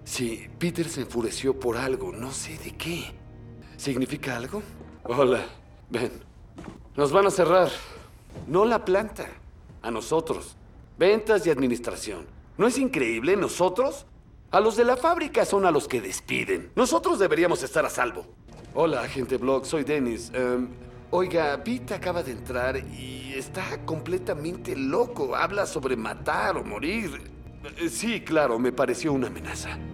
Sí, Peter se enfureció por algo, no sé de qué. ¿Significa algo? Hola, ven. Nos van a cerrar. No la planta, a nosotros. Ventas y administración. ¿No es increíble? ¿Nosotros? A los de la fábrica son a los que despiden. Nosotros deberíamos estar a salvo. Hola, agente Block, soy Dennis. Oiga, Pete acaba de entrar y está completamente loco. Habla sobre matar o morir. Sí, claro, me pareció una amenaza.